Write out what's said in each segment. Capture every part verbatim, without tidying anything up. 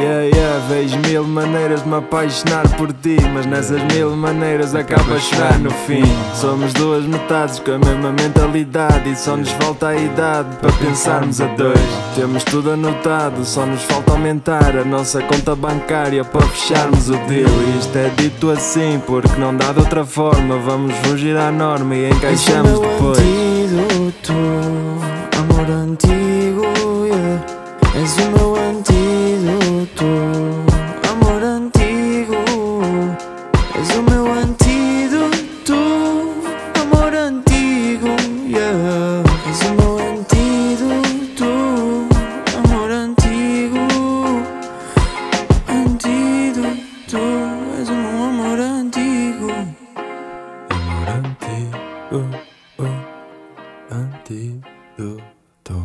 Yeah, yeah, vejo mil maneiras de me apaixonar por ti, mas nessas mil maneiras acaba a chorar no fim. Somos duas metades com a mesma mentalidade e só nos falta a idade para pensarmos a dois. Temos tudo anotado, só nos falta aumentar a nossa conta bancária para fecharmos o deal. E isto é dito assim porque não dá de outra forma. Vamos fugir à norma e encaixamos depois. Antídoto, amor antigo, yeah. És o meu antídoto, amor antigo. És o meu antídoto, amor antigo, yeah. És o meu antídoto, amor antigo. Antídoto, és o meu amor antigo. Amor antigo, oh, antídoto.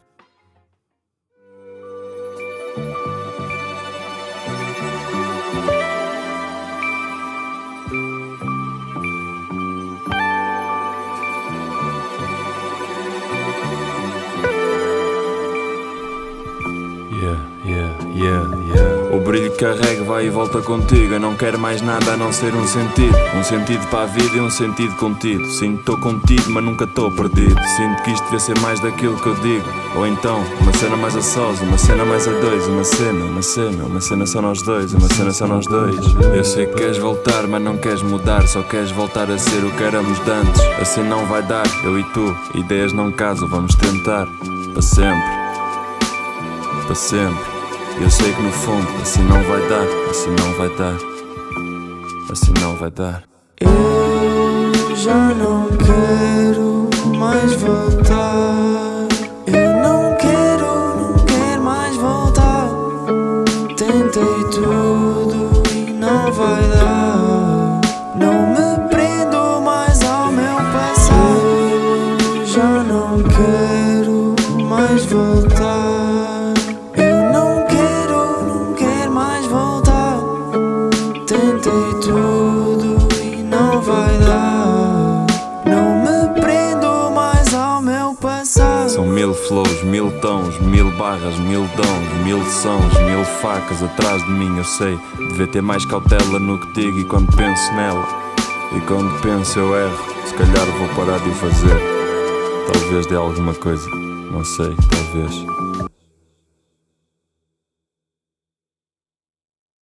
Yeah, yeah, yeah, yeah. O brilho que carrego vai e volta contigo. Eu não quero mais nada a não ser um sentido. Um sentido para a vida e um sentido contido. Sinto que estou contigo, mas nunca estou perdido. Sinto que isto devia ser mais daquilo que eu digo. Ou então, uma cena mais a sós, uma cena mais a dois. Uma cena, uma cena, uma cena só nós dois. Uma cena só nós dois. Eu sei que queres voltar, mas não queres mudar. Só queres voltar a ser o que éramos de antes. Assim não vai dar, eu e tu. Ideias não casam, vamos tentar. Para sempre, para sempre. Eu sei que no fundo assim não vai dar, assim não vai dar, assim não vai dar. Eu já não quero mais voltar. Eu não quero, não quero mais voltar. Tentei tudo e não vai dar. Não me prendo mais ao meu passado. Eu já não quero mais voltar. Tentei tudo e não vai dar. Não me prendo mais ao meu passado. São mil flows, mil tons, mil barras, mil dons, mil sons, mil facas atrás de mim. Eu sei, devia ter mais cautela no que digo e quando penso nela. E quando penso eu erro, se calhar vou parar de o fazer. Talvez dê alguma coisa, não sei, talvez.